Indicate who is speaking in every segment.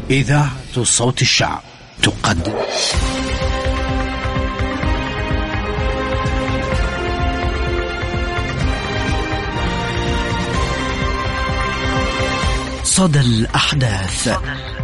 Speaker 1: إذاعة صوت الشعب تقدم صدى الأحداث.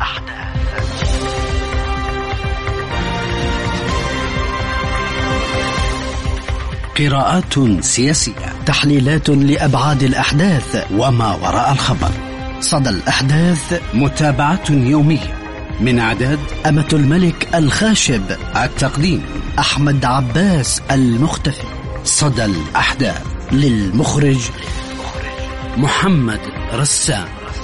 Speaker 1: قراءات سياسية، تحليلات لأبعاد الأحداث وما وراء الخبر. صدى الأحداث، متابعة يومية من إعداد أمة الملك الخاشب، التقديم أحمد عباس المختفي. صدى الأحداث، للمخرج محمد رسام.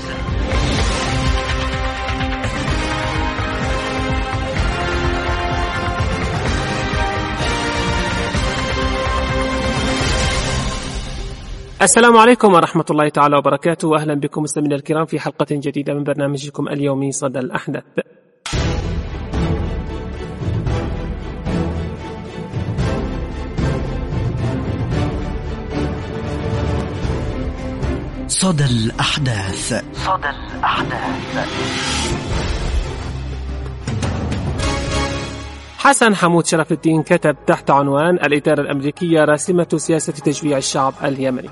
Speaker 2: السلام عليكم ورحمة الله تعالى وبركاته، وأهلا بكم مستمعينا الكرام في حلقة جديدة من برنامجكم اليومي صدى الأحداث.
Speaker 1: صدى الأحداث.
Speaker 2: حسن حمود شرف الدين كتب تحت عنوان الإدارة الأمريكية راسمة سياسة تجويع الشعب اليمني.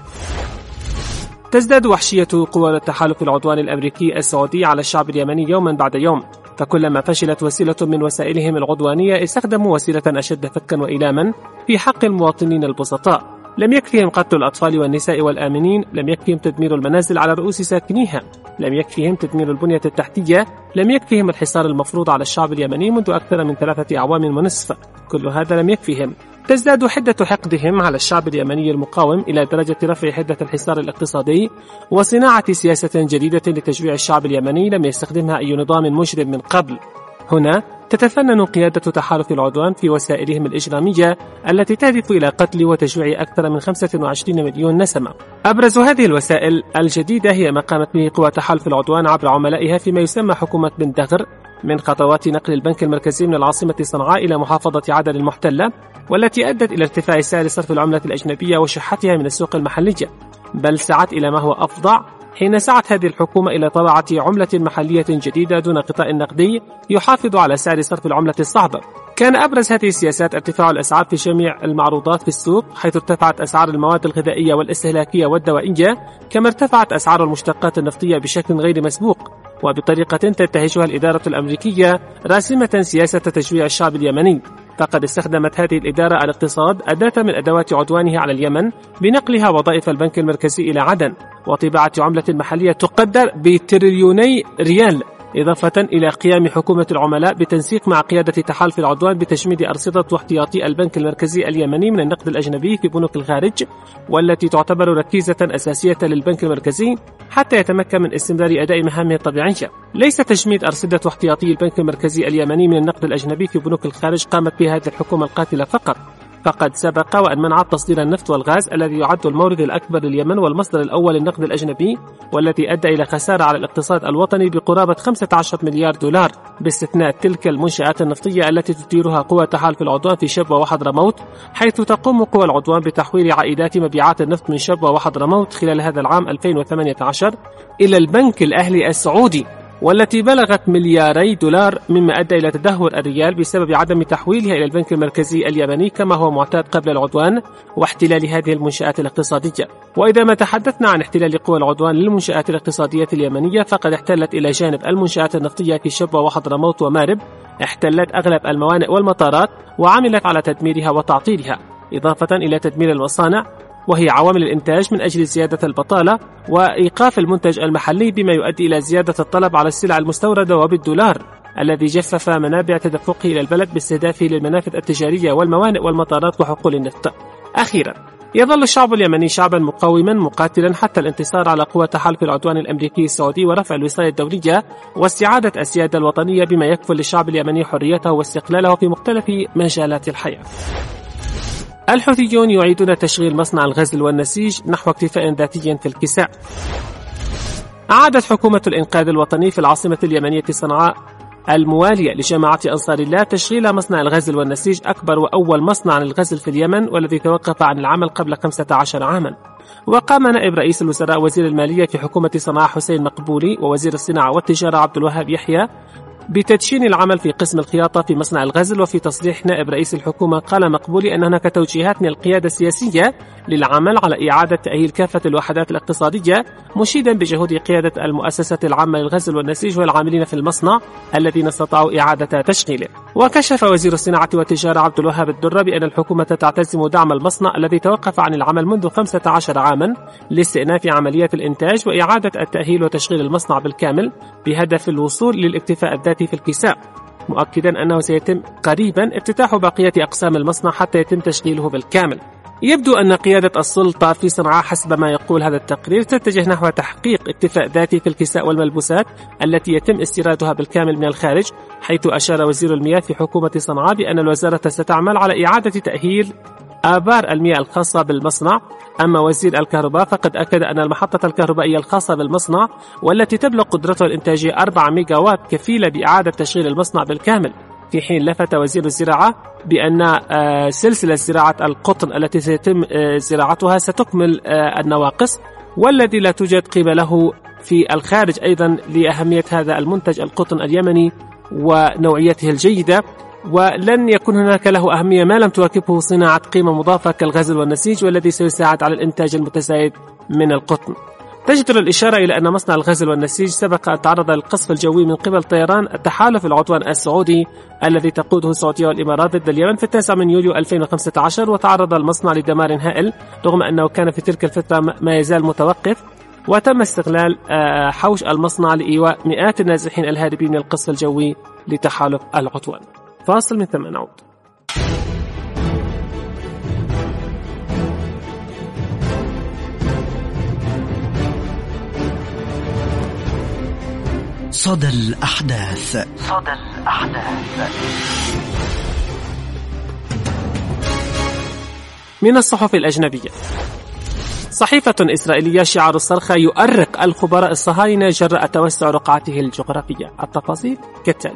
Speaker 2: تزداد وحشية قوى التحالف العدواني الأمريكي السعودي على الشعب اليمني يوما بعد يوم، فكلما فشلت وسيلة من وسائلهم العدوانية استخدموا وسيلة أشد فكا وإيلاما في حق المواطنين البسطاء. لم يكفيهم قتل الأطفال والنساء والآمنين، لم يكفيهم تدمير المنازل على رؤوس ساكنيها، لم يكفيهم تدمير البنية التحتية، لم يكفيهم الحصار المفروض على الشعب اليمني منذ أكثر من 3 أعوام ونصف. كل هذا لم يكفيهم. تزداد حدة حقدهم على الشعب اليمني المقاوم إلى درجة رفع حدة الحصار الاقتصادي وصناعة سياسة جديدة لتجويع الشعب اليمني لم يستخدمها أي نظام مجرم من قبل. هنا تتفنن قيادة تحالف العدوان في وسائلهم الإجرامية التي تهدف إلى قتل وتجويع أكثر من 25 مليون نسمة. أبرز هذه الوسائل الجديدة هي ما قامت به قوى تحالف العدوان عبر عملائها فيما يسمى حكومة بن دغر، من خطوات نقل البنك المركزي من العاصمة صنعاء إلى محافظة عدن المحتلة، والتي أدت إلى ارتفاع سعر صرف العملة الأجنبية وشحتها من السوق المحلية، بل سعت إلى ما هو أفظع حين سعت هذه الحكومة إلى طباعة عملة محلية جديدة دون غطاء نقدي يحافظ على سعر صرف العملة الصعبة. كان أبرز هذه السياسات ارتفاع الأسعار في جميع المعروضات في السوق، حيث ارتفعت أسعار المواد الغذائية والاستهلاكية والدوائية، كما ارتفعت أسعار المشتقات النفطية بشكل غير مسبوق، وبطريقة تنتهجها الإدارة الأمريكية راسمة سياسة تجويع الشعب اليمني. فقد استخدمت هذه الإدارة الاقتصاد أداة من أدوات عدوانها على اليمن بنقلها وظائف البنك المركزي إلى عدن وطباعة عملة محلية تقدر بتريليوني ريال، إضافة إلى قيام حكومة العملاء بتنسيق مع قيادة تحالف العدوان بتشميد أرصدة واحتياطي البنك المركزي اليمني من النقد الأجنبي في بنوك الخارج، والتي تعتبر ركيزة أساسية للبنك المركزي حتى يتمكن من استمرار أداء مهامه الطبيعية. ليس تجميد أرصدة واحتياطي البنك المركزي اليمني من النقد الأجنبي في بنوك الخارج قامت به هذه الحكومة القاتلة فقط، فقد سبق وأن منعت تصدير النفط والغاز الذي يعد المورد الأكبر لليمن والمصدر الأول للنقد الأجنبي، والتي أدى إلى خسارة على الاقتصاد الوطني بقرابة 15 مليار دولار، باستثناء تلك المنشآت النفطية التي تديرها قوى تحالف العدوان في شبوة وحضرموت، حيث تقوم قوى العدوان بتحويل عائدات مبيعات النفط من شبوة وحضرموت خلال هذا العام 2018 إلى البنك الأهلي السعودي، والتي بلغت ملياري دولار، مما أدى إلى تدهور الريال بسبب عدم تحويلها إلى البنك المركزي اليمني كما هو معتاد قبل العدوان واحتلال هذه المنشآت الاقتصادية. وإذا ما تحدثنا عن احتلال قوى العدوان للمنشآت الاقتصادية اليمنية، فقد احتلت إلى جانب المنشآت النفطية في شبوة وحضرموت ومارب، احتلت أغلب الموانئ والمطارات وعملت على تدميرها وتعطيلها، إضافة إلى تدمير المصانع وهي عوامل الإنتاج من أجل زيادة البطالة وإيقاف المنتج المحلي، بما يؤدي إلى زيادة الطلب على السلع المستوردة وبالدولار الذي جفف منابع تدفقه إلى البلد باستهدافه للمنافذ التجارية والموانئ والمطارات وحقول النفط. أخيرا، يظل الشعب اليمني شعبا مقاوما مقاتلا حتى الانتصار على قوى تحالف العدوان الأمريكي السعودي ورفع الوصاية الدولية واستعادة السيادة الوطنية، بما يكفل للشعب اليمني حريته واستقلاله في مختلف مجالات الحياة. الحوثيون يعيدون تشغيل مصنع الغزل والنسيج نحو اكتفاء ذاتي في الكساء. أعادت حكومة الإنقاذ الوطني في العاصمة اليمنية صنعاء الموالية لجماعة أنصار الله تشغيل مصنع الغزل والنسيج، أكبر وأول مصنع للغزل في اليمن والذي توقف عن العمل قبل 15 عاما. وقام نائب رئيس الوزراء وزير المالية في حكومة صنعاء حسين مقبولي ووزير الصناعة والتجارة عبد الوهاب يحيى بتدشين العمل في قسم الخياطة في مصنع الغزل. وفي تصريح نائب رئيس الحكومة قال مقبولي أن هناك توجيهات من القيادة السياسية للعمل على إعادة تأهيل كافة الوحدات الاقتصادية، مشيدا بجهود قيادة المؤسسة العامة للغزل والنسيج والعاملين في المصنع الذين استطاعوا إعادة تشغيله. وكشف وزير الصناعة والتجارة عبد الوهاب الدرة بأن الحكومة تعتزم دعم المصنع الذي توقف عن العمل منذ 15 عاما لاستئناف عمليات الإنتاج وإعادة التأهيل وتشغيل المصنع بالكامل بهدف الوصول للاكتفاء الذاتي في الكساء، مؤكدا أنه سيتم قريبا افتتاح بقية أقسام المصنع حتى يتم تشغيله بالكامل. يبدو أن قيادة السلطة في صنعاء حسب ما يقول هذا التقرير تتجه نحو تحقيق اكتفاء ذاتي في الكساء والملبوسات التي يتم استيرادها بالكامل من الخارج، حيث أشار وزير المياه في حكومة صنعاء بأن الوزارة ستعمل على إعادة تأهيل آبار المياه الخاصة بالمصنع. أما وزير الكهرباء فقد أكد أن المحطة الكهربائية الخاصة بالمصنع والتي تبلغ قدرتها الإنتاجية 4 ميجا وات كفيلة بإعادة تشغيل المصنع بالكامل، في حين لفت وزير الزراعة بأن سلسلة زراعة القطن التي سيتم زراعتها ستكمل النواقص والذي لا توجد قيمة له في الخارج، أيضا لأهمية هذا المنتج القطن اليمني ونوعيته الجيدة، ولن يكون هناك له أهمية ما لم تواكبه صناعة قيمة مضافة كالغزل والنسيج والذي سيساعد على الإنتاج المتزايد من القطن. تجدر الإشارة إلى أن مصنع الغزل والنسيج سبق أن تعرض للقصف الجوي من قبل طيران التحالف العدوان السعودي الذي تقوده السعودية والإمارات ضد اليمن في 9 من يوليو 2015، وتعرض المصنع لدمار هائل رغم أنه كان في تلك الفترة ما يزال متوقف، وتم استغلال حوش المصنع لإيواء مئات النازحين الهاربين من القصف الجوي لتحالف العدوان. فاصل من ثم نعود.
Speaker 1: صدى الأحداث.
Speaker 2: من الصحف الأجنبية: صحيفة إسرائيلية شعار الصرخة يؤرق الخبراء الصهاينة جراء توسع رقعته الجغرافية. التفاصيل كالتالي: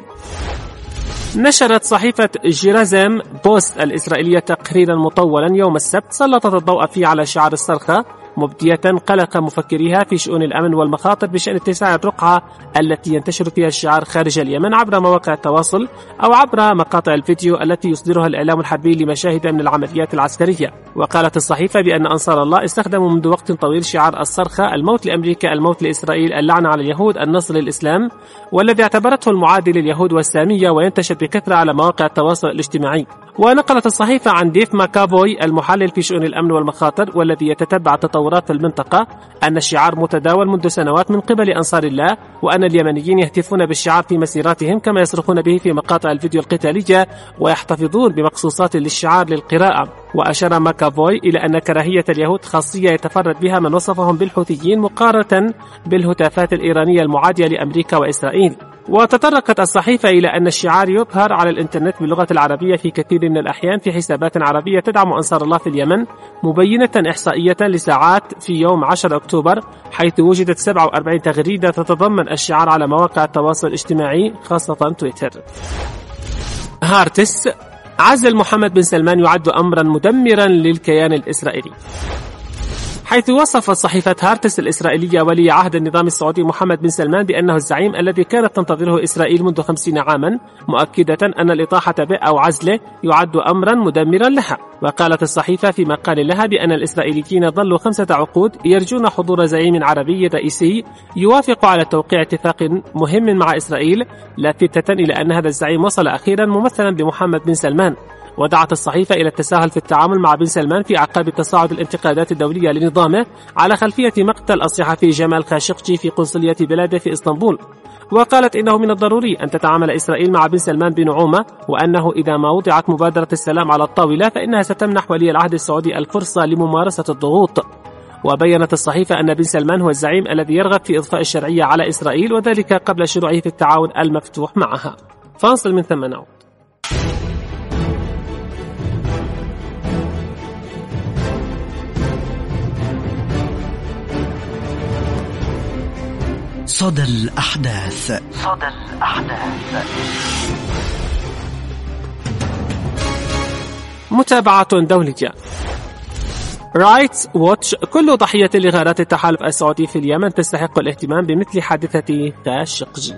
Speaker 2: نشرت صحيفة جيرازم بوست الإسرائيلية تقريرا مطولا يوم السبت سلطت الضوء فيه على شعار الصرخة، مبدية قلق مفكريها في شؤون الأمن والمخاطر بشأن اتساع الرقعة التي ينتشر فيها الشعار خارج اليمن عبر مواقع التواصل أو عبر مقاطع الفيديو التي يصدرها الإعلام الحربي لمشاهد من العمليات العسكرية. وقالت الصحيفة بأن أنصار الله استخدموا منذ وقت طويل شعار الصرخة: الموت لأمريكا، الموت لإسرائيل، اللعنة على اليهود، النصر للإسلام، والذي اعتبرته المعادي لليهود والسامية وينتشر بكثرة على مواقع التواصل الاجتماعي. ونقلت الصحيفة عن ديف ماكافوي المحلل في شؤون الأمن والمخاطر والذي يتتبع التطورات في المنطقة أن الشعار متداول منذ سنوات من قبل أنصار الله، وأن اليمنيين يهتفون بالشعار في مسيراتهم كما يصرخون به في مقاطع الفيديو القتالية ويحتفظون بمقصوصات للشعار للقراءة. وأشار ماكافوي إلى أن كراهية اليهود خاصية يتفرد بها من وصفهم بالحوثيين مقارنة بالهتافات الإيرانية المعادية لأمريكا وإسرائيل. وتطرقت الصحيفة إلى أن الشعار يظهر على الإنترنت باللغة العربية في كثير من الأحيان في حسابات عربية تدعم أنصار الله في اليمن، مبينة إحصائية لساعات في يوم 10 أكتوبر حيث وجدت 47 تغريدة تتضمن الشعار على مواقع التواصل الاجتماعي خاصة تويتر. هارتس: عزل محمد بن سلمان يعد أمرا مدمرا للكيان الإسرائيلي. حيث وصفت صحيفة هارتس الإسرائيلية ولي عهد النظام السعودي محمد بن سلمان بأنه الزعيم الذي كانت تنتظره إسرائيل منذ 50 عاما، مؤكدة أن الإطاحة به أو عزله يعد أمرا مدمرا لها. وقالت الصحيفة في مقال لها بأن الإسرائيليين ظلوا 5 عقود يرجون حضور زعيم عربي رئيسي يوافق على توقيع اتفاق مهم مع إسرائيل، لافتة إلى أن هذا الزعيم وصل أخيرا ممثلا بمحمد بن سلمان. ودعت الصحيفة إلى التساهل في التعامل مع بن سلمان في أعقاب تصاعد الانتقادات الدولية لنظامه على خلفية مقتل الصحفي جمال خاشقجي في قنصلية بلاده في إسطنبول. وقالت إنه من الضروري أن تتعامل إسرائيل مع بن سلمان بنعومة، وأنه إذا ما وضعت مبادرة السلام على الطاولة فإنها ستمنح ولي العهد السعودي الفرصة لممارسة الضغوط. وبينت الصحيفة أن بن سلمان هو الزعيم الذي يرغب في إضفاء الشرعية على إسرائيل، وذلك قبل شروعه في التعاون المفتوح معها. فاصل من ثم نعود.
Speaker 1: صدى الأحداث.
Speaker 2: متابعة دولية. رايتس ووتش: كل ضحية لغارات التحالف السعودي في اليمن تستحق الاهتمام بمثل حادثة خاشقجي.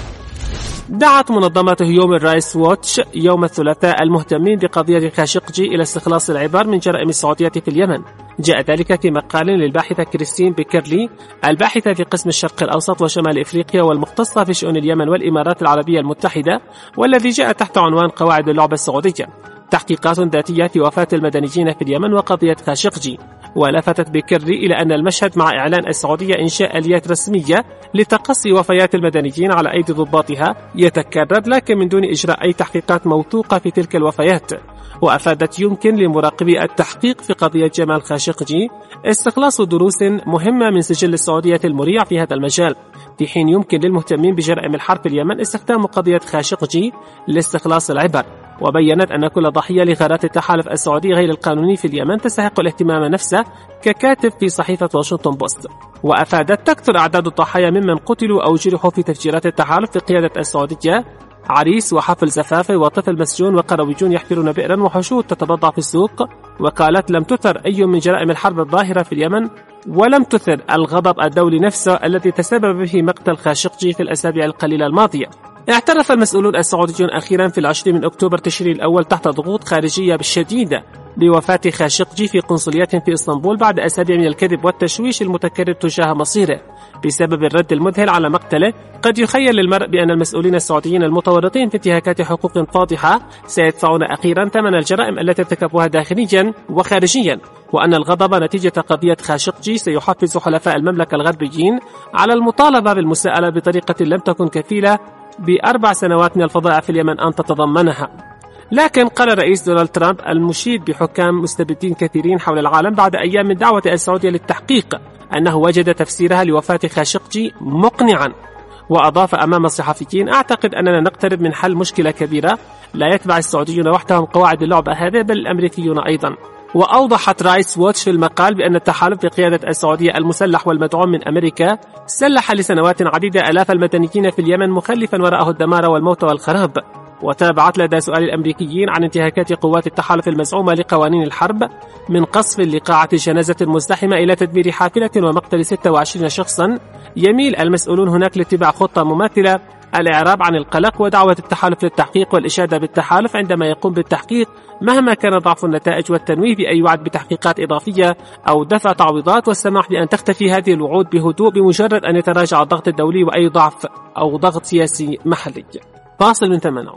Speaker 2: دعت منظمة هيومن رايتس ووتش يوم الثلاثاء المهتمين بقضية خاشقجي إلى استخلاص العبر من جرائم السعودية في اليمن. جاء ذلك في مقال للباحثة كريستين بيكرلي الباحثة في قسم الشرق الأوسط وشمال إفريقيا والمختصة في شؤون اليمن والإمارات العربية المتحدة، والذي جاء تحت عنوان قواعد اللعبة السعودية: تحقيقات ذاتية في وفاة المدنيين في اليمن وقضية خاشقجي. ولفتت بيكرلي إلى أن المشهد مع إعلان السعودية إنشاء آليات رسمية لتقصي وفيات المدنيين على أيدي ضباطها يتكرر، لكن من دون إجراء أي تحقيقات موثوقة في تلك الوفيات. وأفادت يمكن لمراقبي التحقيق في قضية جمال خاشقجي استخلاص دروس مهمة من سجل السعودية المريع في هذا المجال، في حين يمكن للمهتمين بجرائم الحرب في اليمن استخدام قضية خاشقجي لاستخلاص العبر. وبيّنت أن كل ضحية لغارات التحالف السعودي غير القانوني في اليمن تستحق الاهتمام نفسه، ككاتب في صحيفة واشنطن بوست. وأفادت: تكثر أعداد الضحايا ممن قتلوا أو جرحوا في تفجيرات التحالف في قيادة السعودية، عريس وحفل زفافه وطفل مسجون وقرويجون يحفرون بئرا وحشود تتبضع في السوق. وقالت: لم تثر أي من جرائم الحرب الظاهرة في اليمن، ولم تثر الغضب الدولي نفسه الذي تسبب به مقتل خاشقجي في الأسابيع القليلة الماضية. اعترف المسؤولون السعوديون أخيرا في 20 من أكتوبر تشرين الأول تحت ضغوط خارجية شديدة بوفاة خاشقجي في قنصلية في إسطنبول بعد أسابيع من الكذب والتشويش المتكرر تجاه مصيره بسبب الرد المذهل على مقتله. قد يخيل للمرء بأن المسؤولين السعوديين المتورطين في انتهاكات حقوق فاضحة سيدفعون أخيرا ثمن الجرائم التي ارتكبوها داخليا وخارجيا، وأن الغضب نتيجة قضية خاشقجي سيحفز حلفاء المملكة الغربيين على المطالبة بالمساءلة بطريقة لم تكن كفيلة ب4 سنوات من الفظائع في اليمن أن تتضمنها. لكن قال الرئيس دونالد ترامب المشيد بحكام مستبدين كثيرين حول العالم بعد أيام من دعوة السعودية للتحقيق أنه وجد تفسيرها لوفاة خاشقجي مقنعا. وأضاف أمام الصحفيين: أعتقد أننا نقترب من حل مشكلة كبيرة لا يتبع السعوديون وحدهم قواعد اللعبة هذه بل الأمريكيون أيضا. وأوضحت رايتس ووتش في المقال بأن التحالف بقيادة السعودية المسلح والمدعوم من أمريكا سلح لسنوات عديدة آلاف المدنيين في اليمن مخلفا وراءه الدمار والموت والخراب. وتابعت لدى سؤال الأمريكيين عن انتهاكات قوات التحالف المزعومة لقوانين الحرب من قصف لقاعة جنازة مزدحمة إلى تدمير حافلة ومقتل 26 شخصا، يميل المسؤولون هناك لاتباع خطة مماثلة: الإعراب عن القلق ودعوة التحالف للتحقيق والإشادة بالتحالف عندما يقوم بالتحقيق مهما كان ضعف النتائج، والتنويه بأي وعد بتحقيقات إضافية أو دفع تعويضات، والسماح بأن تختفي هذه الوعود بهدوء بمجرد أن يتراجع الضغط الدولي وأي ضعف أو ضغط سياسي محلي. فاصل من ثمنه.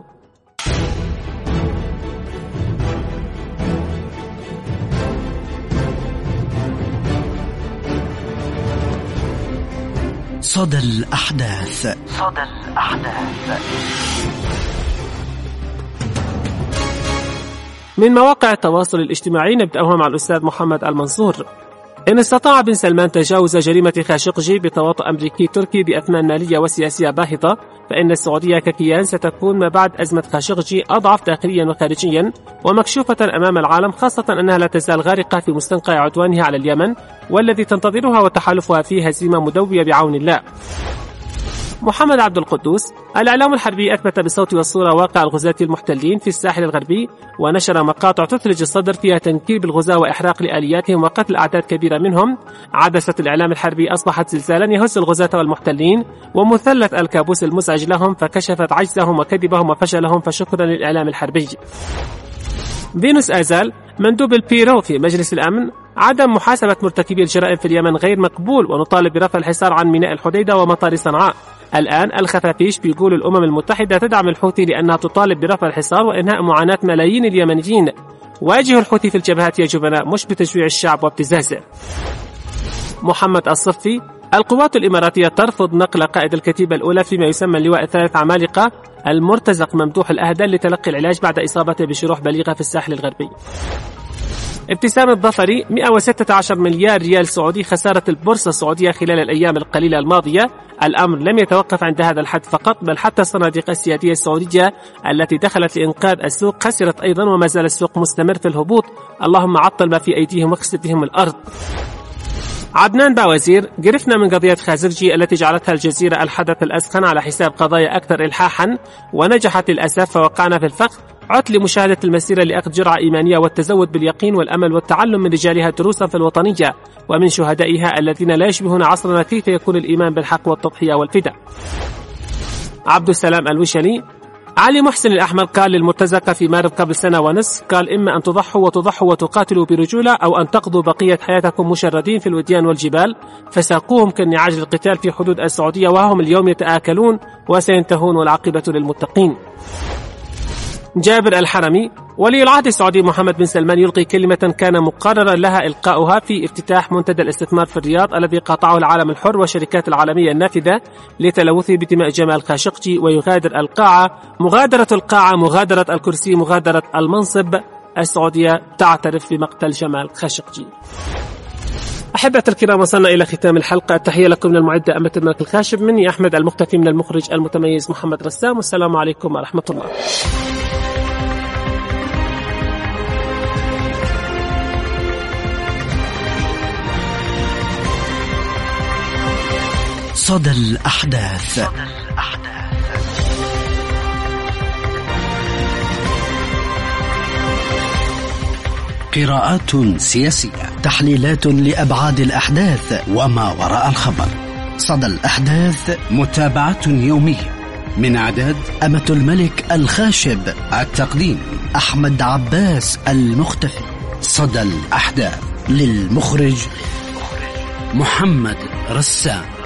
Speaker 1: صدى الأحداث.
Speaker 2: من مواقع التواصل الاجتماعي نبدأها مع الأستاذ محمد المنصور. إن استطاع بن سلمان تجاوز جريمة خاشقجي بتواطؤ أمريكي تركي بأثمان مالية وسياسية باهظة، فإن السعودية ككيان ستكون ما بعد أزمة خاشقجي أضعف داخليا وخارجيا ومكشوفة أمام العالم، خاصة أنها لا تزال غارقة في مستنقع عدوانها على اليمن والذي تنتظرها وتحالفها فيه هزيمة مدوية بعون الله. محمد عبد القدوس: الإعلام الحربي أثبت بالصوت والصورة واقع الغزاة المحتلين في الساحل الغربي، ونشر مقاطع تثلج الصدر فيها تنكيل بالغزاة وإحراق لآلياتهم وقتل أعداد كبيرة منهم. عدسة الإعلام الحربي أصبحت زلزالا يهز الغزاة والمحتلين ومثلث الكابوس المزعج لهم، فكشفت عجزهم وكذبهم وفشلهم، فشكرا للإعلام الحربي. فينوس آزال: مندوب البيرو في مجلس الأمن: عدم محاسبة مرتكبي الجرائم في اليمن غير مقبول، ونطالب برفع الحصار عن ميناء الحديدة ومطار صنعاء. الآن الخفافيش بيقول الأمم المتحدة تدعم الحوثي لأنها تطالب برفع الحصار وإنهاء معاناة ملايين اليمنيين. واجهوا الحوثي في الجبهات يا جبناء، مش بتشجيع الشعب وابتزازه. محمد الصفي: القوات الإماراتية ترفض نقل قائد الكتيبة الأولى فيما يسمى اللواء الثالث عمالقة المرتزق ممدوح الأهدل لتلقي العلاج بعد إصابته بجروح بليغة في الساحل الغربي. ابتسام الظفري: 116 مليار ريال سعودي خسارة البورصة السعودية خلال الأيام القليلة الماضية. الأمر لم يتوقف عند هذا الحد فقط، بل حتى الصناديق السيادية السعودية التي دخلت لإنقاذ السوق خسرت أيضا، وما زال السوق مستمر في الهبوط. اللهم عطل ما في أيديهم واخسف بهم الأرض. عدنان باوزير: قرفنا من قضية خازقجي التي جعلتها الجزيرة الحدث الأسخن على حساب قضايا أكثر إلحاحا، ونجحت للأسف فوقعنا في الفخ. عدت لمشاهدة المسيرة لأخذ جرعة إيمانية والتزود باليقين والأمل والتعلم من رجالها دروسا في الوطنية ومن شهدائها الذين لا يشبهون عصرنا كيف يكون الإيمان بالحق والتضحية والفداء. عبد السلام الوشلي: علي محسن الأحمر قال للمرتزقة في مارب قبل سنة ونصف، قال: إما أن تضحوا وتقاتلوا برجولة، أو أن تقضوا بقية حياتكم مشردين في الوديان والجبال. فساقوهم كالنعاج للقتال في حدود السعودية وهم اليوم يتآكلون وسينتهون والعاقبة للمتقين. جابر الحرمي: ولي العهد السعودي محمد بن سلمان يلقي كلمة كان مقررا لها إلقاؤها في افتتاح منتدى الاستثمار في الرياض الذي قاطعه العالم الحر والشركات العالمية النافذة لتلوثه بدماء جمال خاشقجي، ويغادر القاعة مغادرة القاعة، مغادرة الكرسي، مغادرة المنصب. السعودية تعترف بمقتل جمال خاشقجي. أحبة الكرام، وصلنا إلى ختام الحلقة. التحية لكم من المعدة أمة الملك الخاشب، مني أحمد المختفي، من المخرج المتميز محمد رسام، والسلام عليكم ورحمة الله.
Speaker 1: صدى الأحداث.
Speaker 3: قراءات سياسية،
Speaker 1: تحليلات لأبعاد الأحداث
Speaker 3: وما وراء الخبر.
Speaker 1: صدى الأحداث،
Speaker 3: متابعة يومية من إعداد
Speaker 1: أمة الملك الخاشب،
Speaker 3: التقديم
Speaker 1: أحمد عباس المختفي.
Speaker 3: صدى الأحداث،
Speaker 1: للمخرج
Speaker 3: محمد رسام.